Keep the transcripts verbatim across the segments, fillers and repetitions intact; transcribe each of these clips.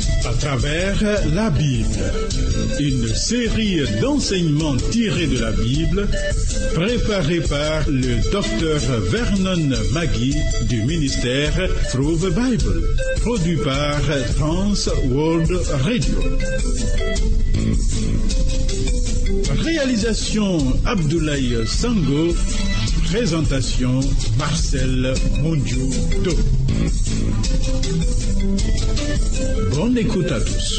À travers la Bible, une série d'enseignements tirés de la Bible, préparée par le docteur Vernon Magui du ministère Through the Bible, produit par Trans World Radio. Réalisation Abdoulaye Sango, présentation Marcel Mondiou-Do. Bonne écoute à tous.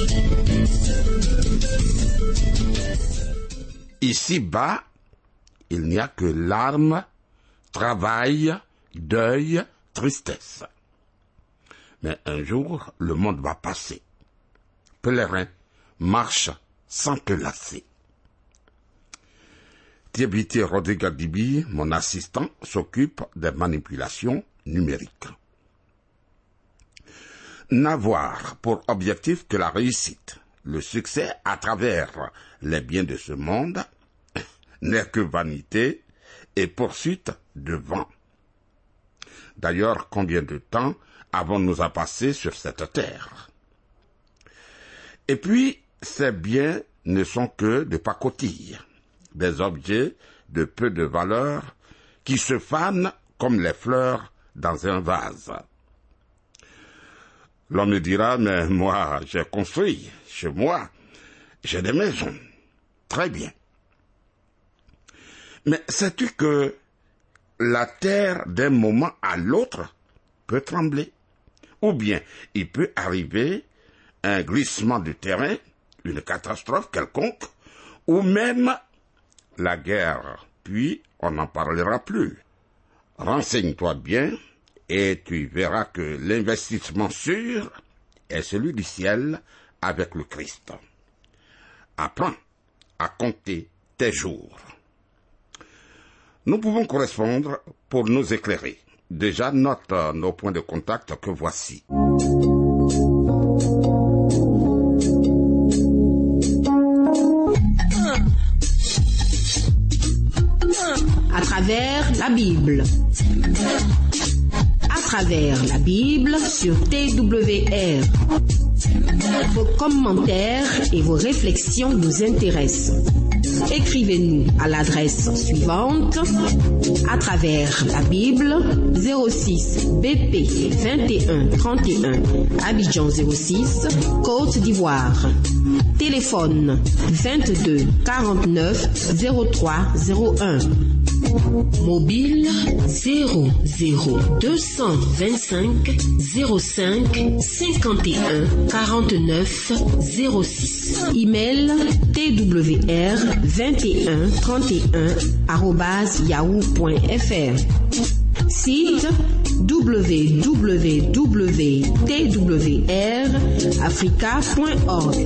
Ici-bas, il n'y a que larmes, travail, deuil, tristesse. Mais un jour, le monde va passer. Pèlerin, marche sans te lasser. Thiebiti Rodrigue-Dibi, mon assistant, s'occupe des manipulations numériques. N'avoir pour objectif que la réussite, le succès à travers les biens de ce monde, n'est que vanité et poursuite de vent. D'ailleurs, combien de temps avons-nous à passer sur cette terre? Et puis, ces biens ne sont que de pacotille, des objets de peu de valeur qui se fanent comme les fleurs dans un vase. L'on me dira, mais moi, j'ai construit chez moi, j'ai des maisons. Très bien. Mais sais-tu que la terre, d'un moment à l'autre, peut trembler? Ou bien, il peut arriver un glissement du terrain, une catastrophe quelconque, ou même la guerre, puis on n'en parlera plus. Renseigne-toi bien, et tu verras que l'investissement sûr est celui du ciel avec le Christ. Apprends à compter tes jours. Nous pouvons correspondre pour nous éclairer. Déjà, note nos points de contact que voici. À travers la Bible. À travers la Bible sur T W R. Vos commentaires et vos réflexions nous intéressent. Écrivez-nous à l'adresse suivante: à travers la Bible, zéro six B P vingt et un trente et un, Abidjan zéro six, Côte d'Ivoire. Téléphone vingt-deux quarante-neuf zéro trois zéro un. Mobile zéro zéro deux cent vingt-cinq zéro cinq cinquante et un quarante-neuf zéro six. Email T W R vingt et un trente et un arobase yahoo point f r. Site w w w point t w r africa point org.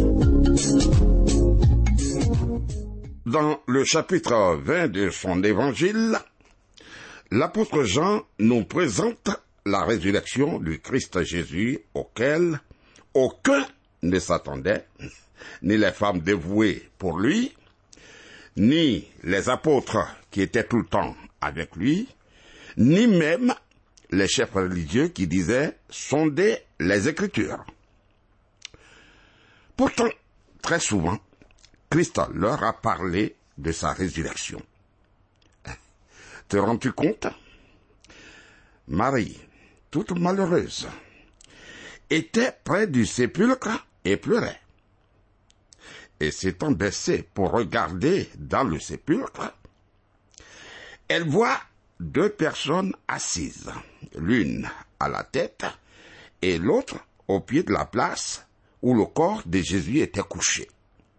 Dans le chapitre vingt de son évangile, l'apôtre Jean nous présente la résurrection du Christ Jésus auquel aucun ne s'attendait, ni les femmes dévouées pour lui, ni les apôtres qui étaient tout le temps avec lui, ni même les chefs religieux qui disaient sonder les Écritures. Pourtant, très souvent, Christ leur a parlé de sa résurrection. Te rends-tu compte? Marie, toute malheureuse, était près du sépulcre et pleurait. Et s'étant baissée pour regarder dans le sépulcre, elle voit deux personnes assises, l'une à la tête et l'autre au pied de la place où le corps de Jésus était couché.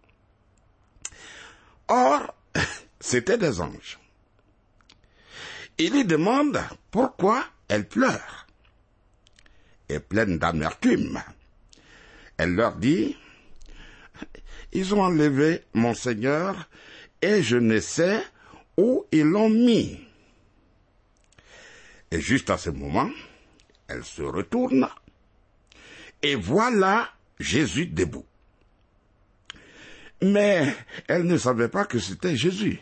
Or, c'étaient des anges. Il lui demande pourquoi elle pleure. Et pleine d'amertume, elle leur dit, « Ils ont enlevé mon Seigneur et je ne sais où ils l'ont mis. » Et juste à ce moment, elle se retourne et voilà Jésus debout. Mais elle ne savait pas que c'était Jésus.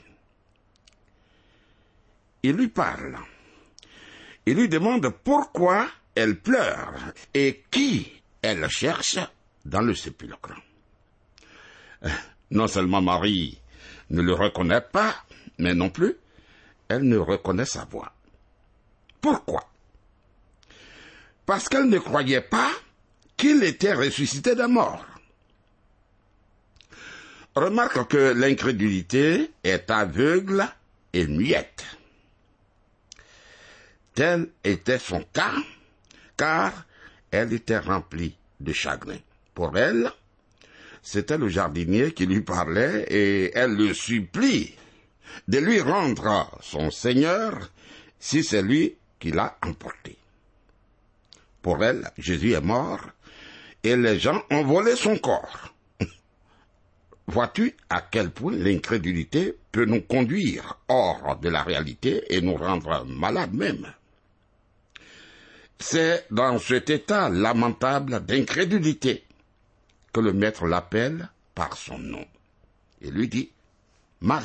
Il lui parle. Il lui demande pourquoi elle pleure et qui elle cherche dans le sépulcre. Non seulement Marie ne le reconnaît pas, mais non plus, elle ne reconnaît sa voix. Pourquoi? Parce qu'elle ne croyait pas qu'il était ressuscité des morts. Remarque que l'incrédulité est aveugle et muette. Tel était son cas, car elle était remplie de chagrin. Pour elle, c'était le jardinier qui lui parlait et elle le supplie de lui rendre son Seigneur si c'est lui qui l'a emporté. Pour elle, Jésus est mort et les gens ont volé son corps. Vois-tu à quel point l'incrédulité peut nous conduire hors de la réalité et nous rendre malades même? C'est dans cet état lamentable d'incrédulité que le maître l'appelle par son nom et lui dit « Marie ».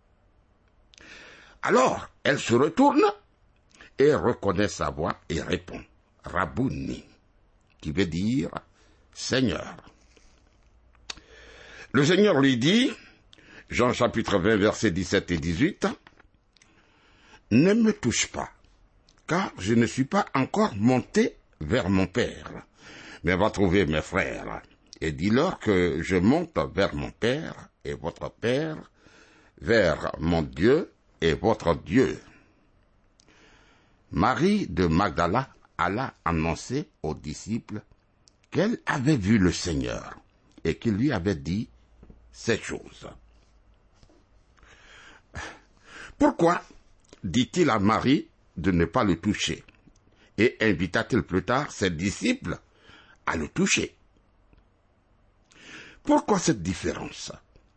Alors, elle se retourne et reconnaît sa voix et répond « Rabouni », qui veut dire « Seigneur ». Le Seigneur lui dit, Jean chapitre vingt, versets dix-sept et dix-huit, « Ne me touche pas, car je ne suis pas encore monté vers mon Père, mais va trouver mes frères, et dis-leur que je monte vers mon Père et votre Père, vers mon Dieu et votre Dieu. » Marie de Magdala alla annoncer aux disciples qu'elle avait vu le Seigneur et qu'il lui avait dit ces choses. Pourquoi dit-il à Marie de ne pas le toucher et invita-t-il plus tard ses disciples à le toucher? Pourquoi cette différence?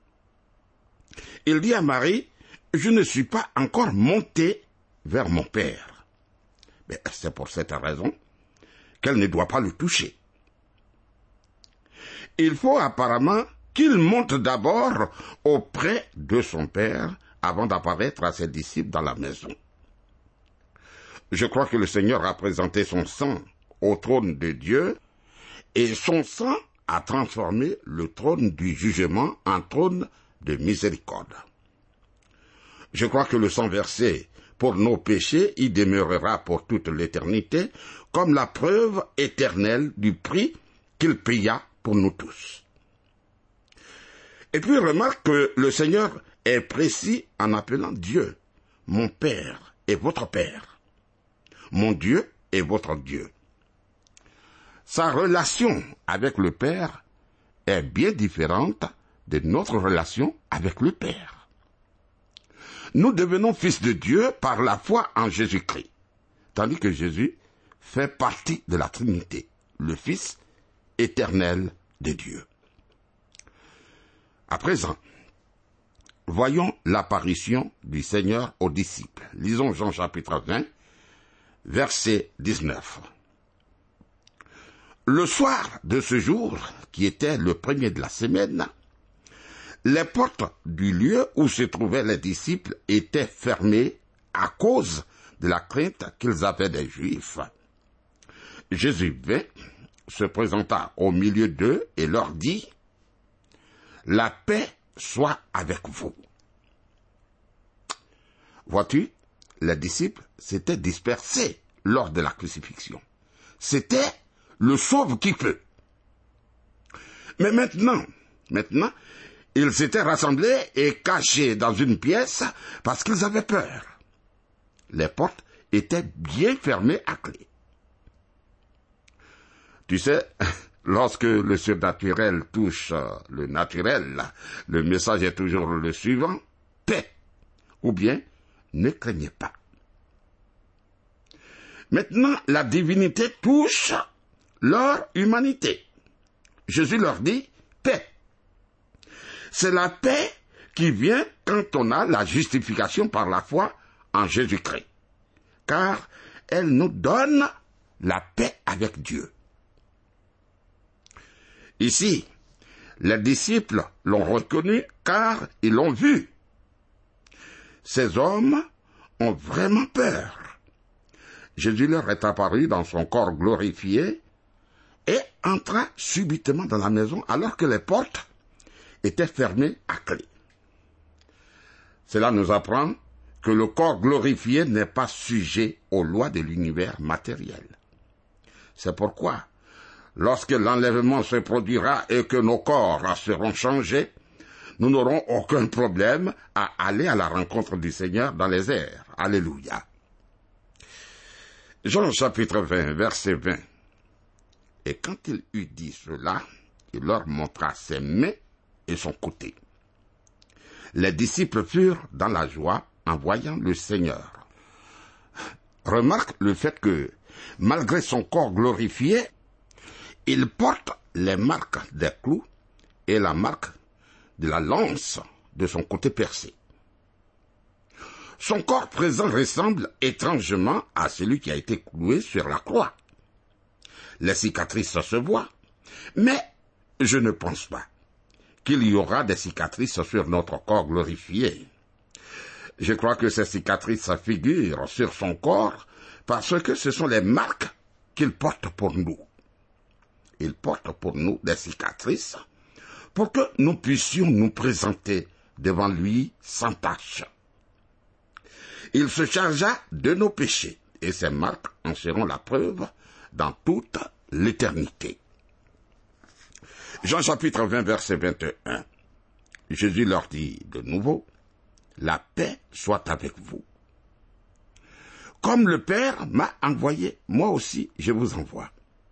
Il dit à Marie, je ne suis pas encore monté vers mon Père. Mais c'est pour cette raison qu'elle ne doit pas le toucher. Il faut apparemment qu'il monte d'abord auprès de son Père avant d'apparaître à ses disciples dans la maison. Je crois que le Seigneur a présenté son sang au trône de Dieu et son sang a transformé le trône du jugement en trône de miséricorde. Je crois que le sang versé pour nos péchés y demeurera pour toute l'éternité comme la preuve éternelle du prix qu'il paya pour nous tous. Et puis remarque que le Seigneur est précis en appelant Dieu, mon Père et votre Père, mon Dieu et votre Dieu. Sa relation avec le Père est bien différente de notre relation avec le Père. Nous devenons fils de Dieu par la foi en Jésus-Christ, tandis que Jésus fait partie de la Trinité, le Fils éternel de Dieu. À présent, voyons l'apparition du Seigneur aux disciples. Lisons Jean chapitre vingt, verset dix-neuf. Le soir de ce jour, qui était le premier de la semaine, les portes du lieu où se trouvaient les disciples étaient fermées à cause de la crainte qu'ils avaient des Juifs. Jésus vint, se présenta au milieu d'eux et leur dit, « La paix soit avec vous. » Vois-tu, les disciples s'étaient dispersés lors de la crucifixion. C'était le sauve qui peut. Mais maintenant, maintenant, ils s'étaient rassemblés et cachés dans une pièce parce qu'ils avaient peur. Les portes étaient bien fermées à clé. Tu sais, lorsque le surnaturel touche le naturel, le message est toujours le suivant, paix, ou bien ne craignez pas. Maintenant, la divinité touche leur humanité. Jésus leur dit, paix. C'est la paix qui vient quand on a la justification par la foi en Jésus-Christ, car elle nous donne la paix avec Dieu. Ici, les disciples l'ont reconnu car ils l'ont vu. Ces hommes ont vraiment peur. Jésus leur est apparu dans son corps glorifié, et entra subitement dans la maison alors que les portes étaient fermées à clé. Cela nous apprend que le corps glorifié n'est pas sujet aux lois de l'univers matériel. C'est pourquoi, lorsque l'enlèvement se produira et que nos corps seront changés, nous n'aurons aucun problème à aller à la rencontre du Seigneur dans les airs. Alléluia. Jean chapitre vingt, verset vingt. Et quand il eut dit cela, il leur montra ses mains et son côté. Les disciples furent dans la joie en voyant le Seigneur. Remarque le fait que, malgré son corps glorifié, il porte les marques des clous et la marque de la lance de son côté percé. Son corps présent ressemble étrangement à celui qui a été cloué sur la croix. Les cicatrices se voient, mais je ne pense pas qu'il y aura des cicatrices sur notre corps glorifié. Je crois que ces cicatrices figurent sur son corps parce que ce sont les marques qu'il porte pour nous. Il porte pour nous des cicatrices pour que nous puissions nous présenter devant lui sans tache. Il se chargea de nos péchés et ces marques en seront la preuve dans toute l'éternité. Jean chapitre vingt, verset vingt et un. Jésus leur dit de nouveau, « La paix soit avec vous. Comme le Père m'a envoyé, moi aussi je vous envoie. »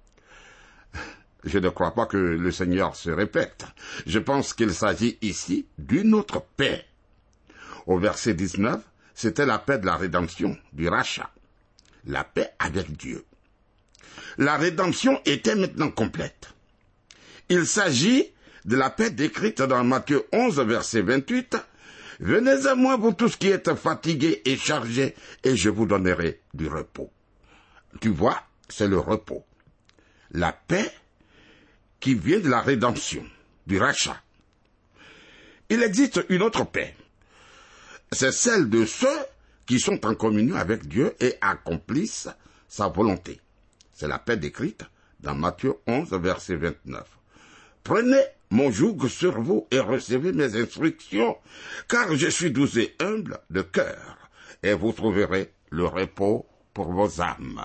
Je ne crois pas que le Seigneur se répète. Je pense qu'il s'agit ici d'une autre paix. Au verset dix-neuf, c'était la paix de la rédemption, du rachat. La paix avec Dieu. La rédemption était maintenant complète. Il s'agit de la paix décrite dans Matthieu onze, verset vingt-huit. « Venez à moi, vous tous qui êtes fatigués et chargés, et je vous donnerai du repos. » Tu vois, c'est le repos. La paix qui vient de la rédemption, du rachat. Il existe une autre paix. C'est celle de ceux qui sont en communion avec Dieu et accomplissent sa volonté. C'est la paix décrite dans Matthieu onze, verset vingt-neuf. Prenez mon joug sur vous et recevez mes instructions, car je suis doux et humble de cœur, et vous trouverez le repos pour vos âmes.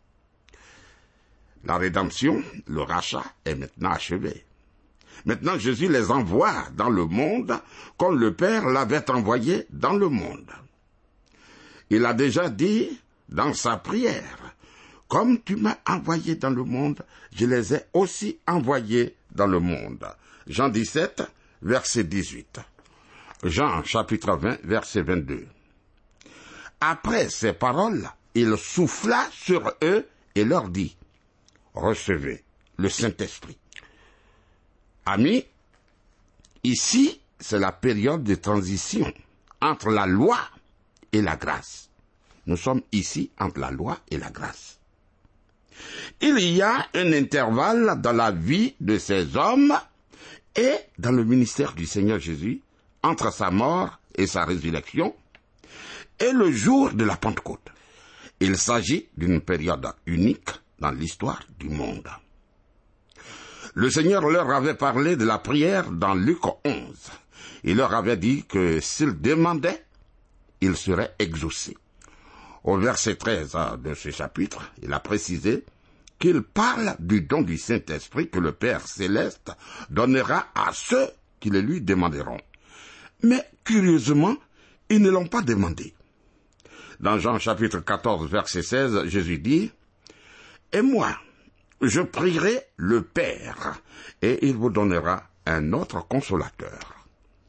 La rédemption, le rachat, est maintenant achevé. Maintenant, Jésus les envoie dans le monde comme le Père l'avait envoyé dans le monde. Il a déjà dit dans sa prière, « Comme tu m'as envoyé dans le monde, je les ai aussi envoyés dans le monde. » Jean dix-sept, verset dix-huit. Jean chapitre vingt, verset vingt-deux. Après ces paroles, il souffla sur eux et leur dit, « Recevez le Saint-Esprit. » Amis, ici, c'est la période de transition entre la loi et la grâce. Nous sommes ici entre la loi et la grâce. Il y a un intervalle dans la vie de ces hommes et dans le ministère du Seigneur Jésus entre sa mort et sa résurrection et le jour de la Pentecôte. Il s'agit d'une période unique dans l'histoire du monde. Le Seigneur leur avait parlé de la prière dans Luc onze. Il leur avait dit que s'ils demandaient, ils seraient exaucés. Au verset treize de ce chapitre, il a précisé qu'il parle du don du Saint-Esprit que le Père céleste donnera à ceux qui le lui demanderont. Mais curieusement, ils ne l'ont pas demandé. Dans Jean chapitre quatorze, verset seize, Jésus dit, « Et moi, je prierai le Père, et il vous donnera un autre consolateur. »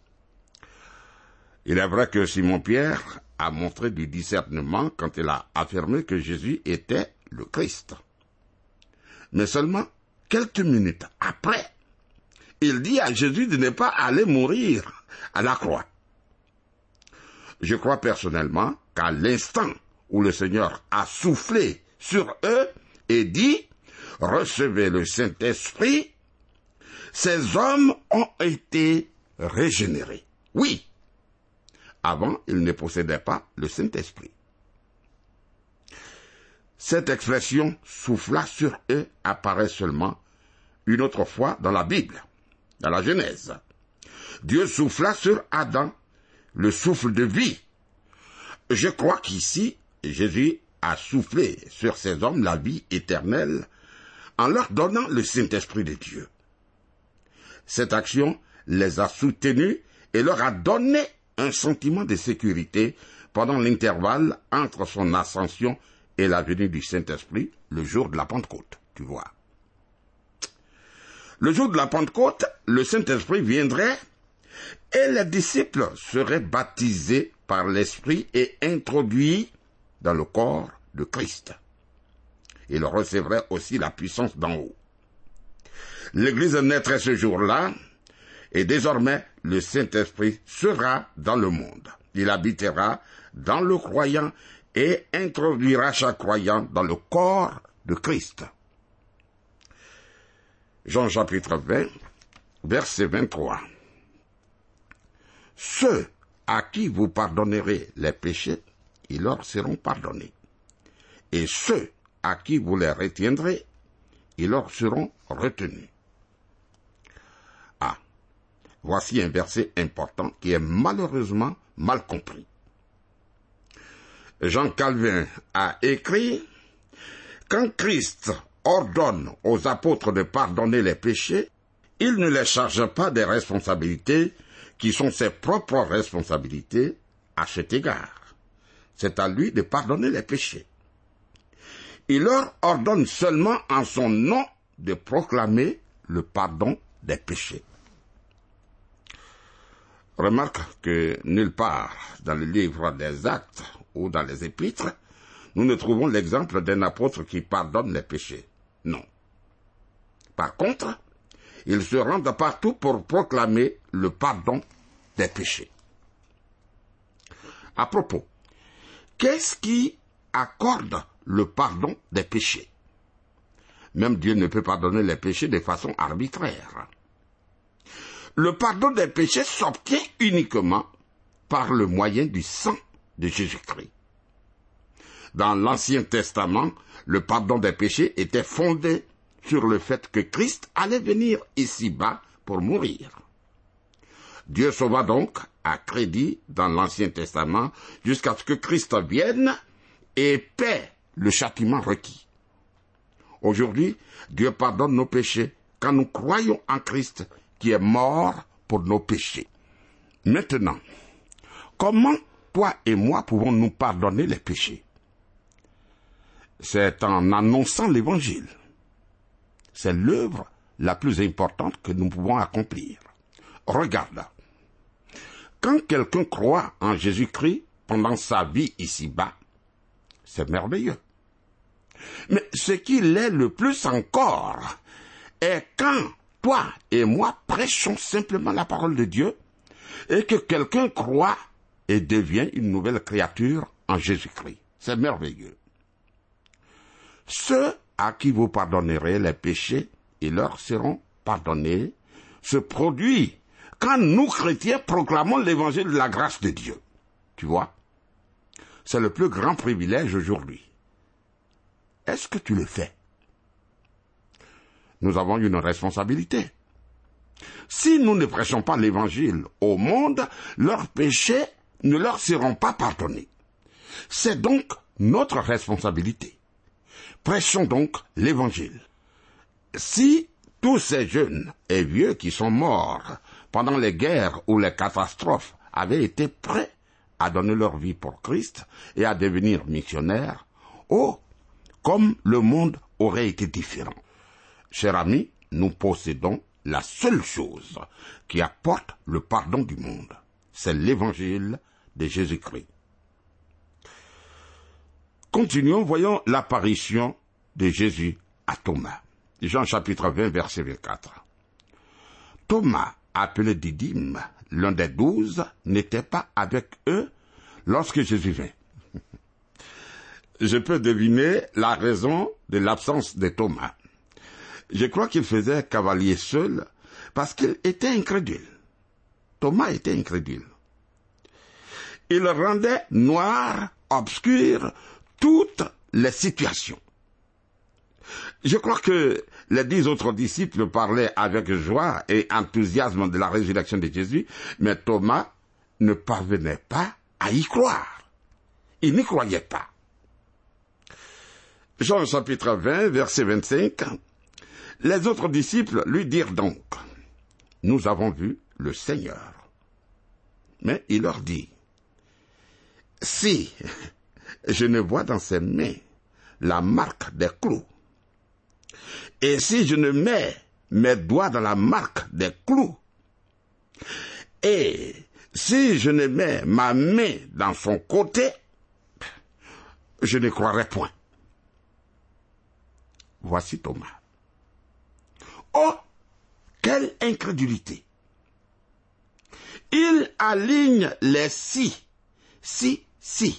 Il est vrai que Simon-Pierre a montré du discernement quand il a affirmé que Jésus était le Christ. Mais seulement quelques minutes après, il dit à Jésus de ne pas aller mourir à la croix. Je crois personnellement qu'à l'instant où le Seigneur a soufflé sur eux et dit « Recevez le Saint-Esprit », ces hommes ont été régénérés. Oui, avant, ils ne possédaient pas le Saint-Esprit. Cette expression « souffla sur eux » apparaît seulement une autre fois dans la Bible, dans la Genèse. Dieu souffla sur Adam le souffle de vie. Je crois qu'ici, Jésus a soufflé sur ces hommes la vie éternelle en leur donnant le Saint-Esprit de Dieu. Cette action les a soutenus et leur a donné un sentiment de sécurité pendant l'intervalle entre son ascension et la venue du Saint-Esprit, le jour de la Pentecôte, tu vois. Le jour de la Pentecôte, le Saint-Esprit viendrait et les disciples seraient baptisés par l'Esprit et introduits dans le corps de Christ. Ils recevraient aussi la puissance d'en haut. L'Église naîtrait ce jour-là, et désormais le Saint-Esprit sera dans le monde. Il habitera dans le croyant et introduira chaque croyant dans le corps de Christ. Jean chapitre vingt, verset vingt-trois. Ceux à qui vous pardonnerez les péchés, ils leur seront pardonnés. Et ceux à qui vous les retiendrez, ils leur seront retenus. Ah, voici un verset important qui est malheureusement mal compris. Jean Calvin a écrit « Quand Christ ordonne aux apôtres de pardonner les péchés, il ne les charge pas des responsabilités qui sont ses propres responsabilités à cet égard. C'est à lui de pardonner les péchés. Il leur ordonne seulement en son nom de proclamer le pardon des péchés. » Remarque que nulle part dans le livre des Actes ou dans les Épîtres, nous ne trouvons l'exemple d'un apôtre qui pardonne les péchés. Non. Par contre, ils se rendent partout pour proclamer le pardon des péchés. À propos, qu'est-ce qui accorde le pardon des péchés? Même Dieu ne peut pardonner les péchés de façon arbitraire. Le pardon des péchés s'obtient uniquement par le moyen du sang de Jésus-Christ. Dans l'Ancien Testament, le pardon des péchés était fondé sur le fait que Christ allait venir ici-bas pour mourir. Dieu sauva donc à crédit dans l'Ancien Testament jusqu'à ce que Christ vienne et paie le châtiment requis. Aujourd'hui, Dieu pardonne nos péchés quand nous croyons en Christ qui est mort pour nos péchés. Maintenant, comment toi et moi pouvons-nous pardonner les péchés? C'est en annonçant l'Évangile. C'est l'œuvre la plus importante que nous pouvons accomplir. Regarde, quand quelqu'un croit en Jésus-Christ pendant sa vie ici-bas, c'est merveilleux. Mais ce qu'il est le plus encore est quand toi et moi prêchons simplement la parole de Dieu et que quelqu'un croit et devient une nouvelle créature en Jésus-Christ. C'est merveilleux. Ceux à qui vous pardonnerez les péchés, ils leur seront pardonnés, se produit quand nous, chrétiens, proclamons l'évangile de la grâce de Dieu. Tu vois? C'est le plus grand privilège aujourd'hui. Est-ce que tu le fais? Nous avons une responsabilité. Si nous ne prêchons pas l'évangile au monde, leurs péchés ne leur seront pas pardonnés. C'est donc notre responsabilité. Prêchons donc l'évangile. Si tous ces jeunes et vieux qui sont morts pendant les guerres ou les catastrophes avaient été prêts à donner leur vie pour Christ et à devenir missionnaires, oh, comme le monde aurait été différent. Chers amis, nous possédons la seule chose qui apporte le pardon du monde. C'est l'évangile de Jésus-Christ. Continuons, voyons l'apparition de Jésus à Thomas. Jean chapitre vingt, verset vingt-quatre. Thomas, appelé Didyme, l'un des douze, n'était pas avec eux lorsque Jésus vint. Je peux deviner la raison de l'absence de Thomas. Je crois qu'il faisait cavalier seul parce qu'il était incrédule. Thomas était incrédule. Il rendait noir, obscur, toutes les situations. Je crois que les dix autres disciples parlaient avec joie et enthousiasme de la résurrection de Jésus, mais Thomas ne parvenait pas à y croire. Il n'y croyait pas. Jean chapitre vingt, verset vingt-cinq. Les autres disciples lui dirent donc, « Nous avons vu le Seigneur. » Mais il leur dit, « Si je ne vois dans ses mains la marque des clous, et si je ne mets mes doigts dans la marque des clous, et si je ne mets ma main dans son côté, je ne croirai point. » Voici Thomas. Oh, quelle incrédulité! Il aligne les si, si, si.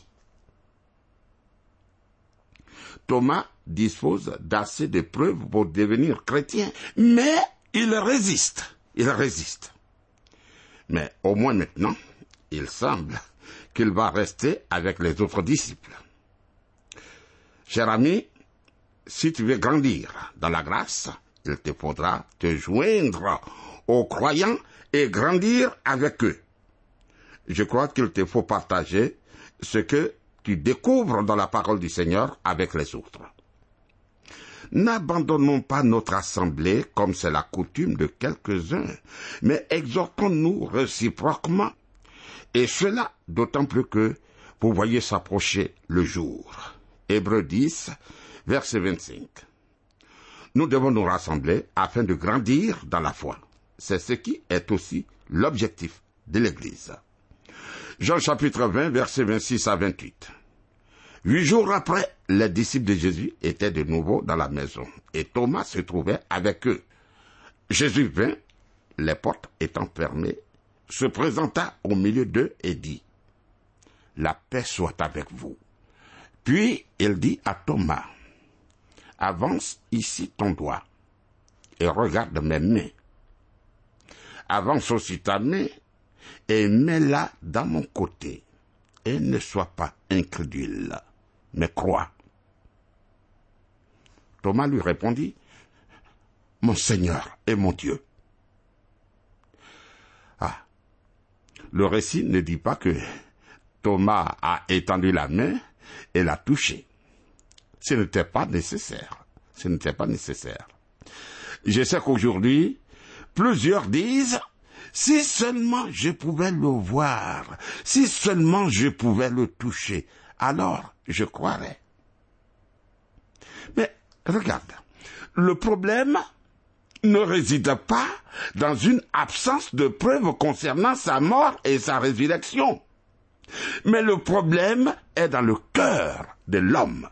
Thomas dispose d'assez de preuves pour devenir chrétien, mais il résiste, il résiste. Mais au moins maintenant, il semble qu'il va rester avec les autres disciples. Cher ami, si tu veux grandir dans la grâce, il te faudra te joindre aux croyants et grandir avec eux. Je crois qu'il te faut partager ce que tu découvres dans la parole du Seigneur avec les autres. N'abandonnons pas notre assemblée comme c'est la coutume de quelques-uns, mais exhortons-nous réciproquement, et cela d'autant plus que vous voyez s'approcher le jour. Hébreux dix, verset vingt-cinq. Nous devons nous rassembler afin de grandir dans la foi. C'est ce qui est aussi l'objectif de l'Église. Jean chapitre vingt, verset vingt-six à vingt-huit. Huit jours après, les disciples de Jésus étaient de nouveau dans la maison, et Thomas se trouvait avec eux. Jésus vint, les portes étant fermées, se présenta au milieu d'eux et dit, « La paix soit avec vous. » Puis il dit à Thomas, « Avance ici ton doigt, et regarde mes mains. Avance aussi ta main, et mets-la dans mon côté, et ne sois pas incrédule, mais crois. » Thomas lui répondit, « Mon Seigneur et mon Dieu. » Ah, le récit ne dit pas que Thomas a étendu la main et l'a touché. Ce n'était pas nécessaire. Ce n'était pas nécessaire. Je sais qu'aujourd'hui, plusieurs disent, si seulement je pouvais le voir, si seulement je pouvais le toucher, alors je croirais. Mais regarde, le problème ne réside pas dans une absence de preuves concernant sa mort et sa résurrection. Mais le problème est dans le cœur de l'homme.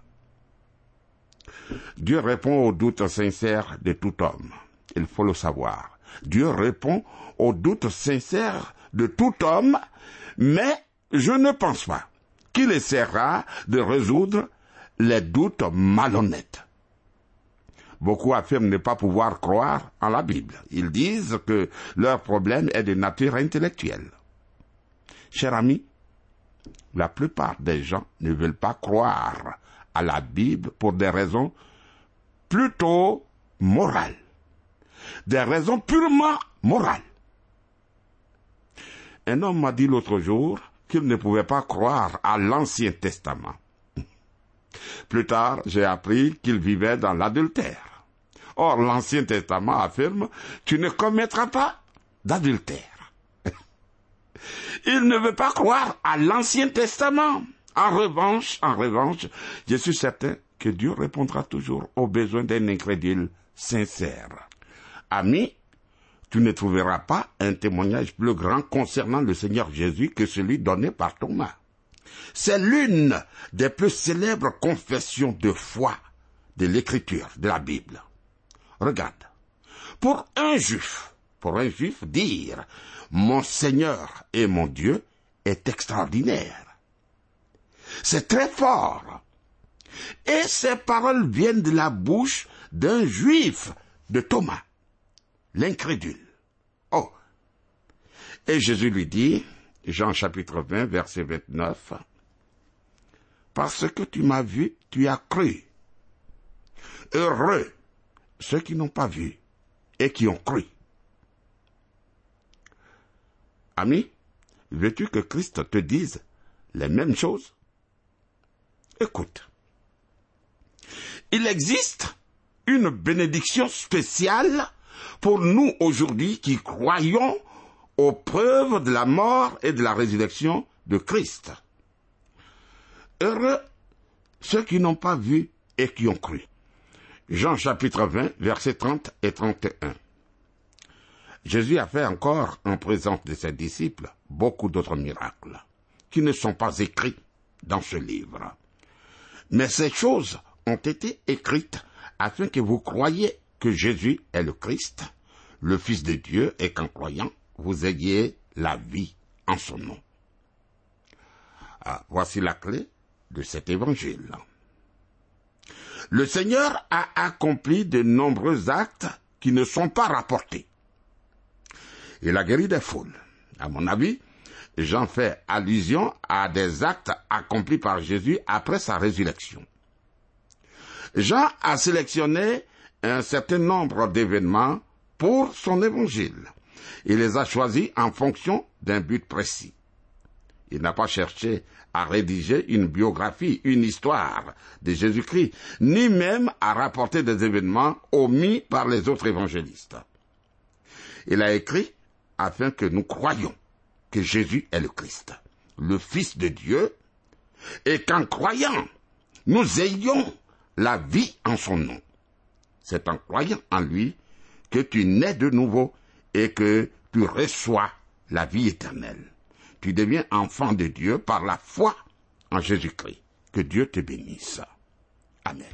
Dieu répond aux doutes sincères de tout homme. Il faut le savoir. Dieu répond aux doutes sincères de tout homme, mais je ne pense pas qu'il essaiera de résoudre les doutes malhonnêtes. Beaucoup affirment ne pas pouvoir croire en la Bible. Ils disent que leur problème est de nature intellectuelle. Cher ami, la plupart des gens ne veulent pas croire à la Bible pour des raisons plutôt morales. Des raisons purement morales. Un homme m'a dit l'autre jour qu'il ne pouvait pas croire à l'Ancien Testament. Plus tard, j'ai appris qu'il vivait dans l'adultère. Or, l'Ancien Testament affirme « Tu ne commettras pas d'adultère ». Il ne veut pas croire à l'Ancien Testament. En revanche, en revanche, je suis certain que Dieu répondra toujours aux besoins d'un incrédule sincère. Ami, tu ne trouveras pas un témoignage plus grand concernant le Seigneur Jésus que celui donné par Thomas. C'est l'une des plus célèbres confessions de foi de l'Écriture, de la Bible. Regarde, pour un juif, pour un juif, dire « Mon Seigneur et mon Dieu » est extraordinaire. C'est très fort. Et ces paroles viennent de la bouche d'un juif, de Thomas, l'incrédule. Oh! Et Jésus lui dit, Jean chapitre vingt, verset vingt-neuf, « Parce que tu m'as vu, tu as cru. Heureux ceux qui n'ont pas vu et qui ont cru. Ami, veux-tu que Christ te dise les mêmes choses? Écoute. Il existe une bénédiction spéciale pour nous aujourd'hui qui croyons aux preuves de la mort et de la résurrection de Christ. Heureux ceux qui n'ont pas vu et qui ont cru. Jean chapitre vingt, versets trente et trente et un. Jésus a fait encore en présence de ses disciples beaucoup d'autres miracles qui ne sont pas écrits dans ce livre. Mais ces choses ont été écrites afin que vous croyiez que Jésus est le Christ, le Fils de Dieu, et qu'en croyant, vous ayez la vie en son nom. Ah, voici la clé de cet évangile. Le Seigneur a accompli de nombreux actes qui ne sont pas rapportés. Il a guéri des foules. À mon avis, j'en fais allusion à des actes accomplis par Jésus après sa résurrection. Jean a sélectionné un certain nombre d'événements pour son évangile. Il les a choisis en fonction d'un but précis. Il n'a pas cherché à rédiger une biographie, une histoire de Jésus-Christ, ni même à rapporter des événements omis par les autres évangélistes. Il a écrit afin que nous croyions que Jésus est le Christ, le Fils de Dieu, et qu'en croyant, nous ayons la vie en son nom. C'est en croyant en lui que tu nais de nouveau et que tu reçois la vie éternelle. Tu deviens enfant de Dieu par la foi en Jésus-Christ. Que Dieu te bénisse. Amen.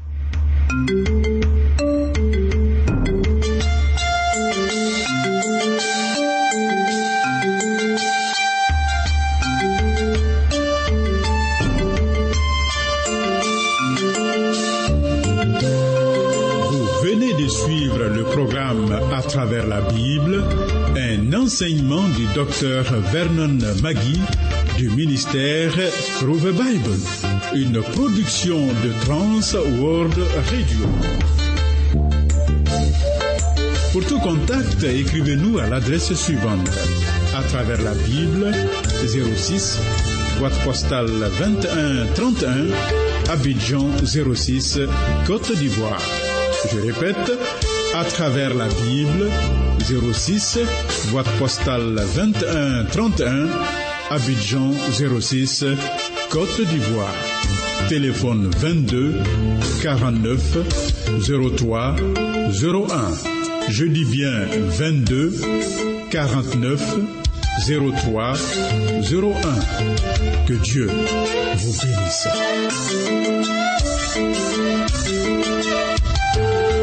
Suivre le programme À travers la Bible, un enseignement du docteur Vernon Magui du ministère Through the Bible, une production de Trans World Radio. Pour tout contact, écrivez-nous à l'adresse suivante: À travers la Bible, zéro six, boîte postale vingt et un trente et un, Abidjan zéro six, Côte d'Ivoire. Je répète, À travers la Bible, zéro six, boîte postale vingt et un trente et un, Abidjan zéro six, Côte d'Ivoire. Téléphone vingt-deux quarante-neuf zéro trois zéro un. Je dis bien vingt-deux quarante-neuf zéro trois zéro un. Que Dieu vous bénisse.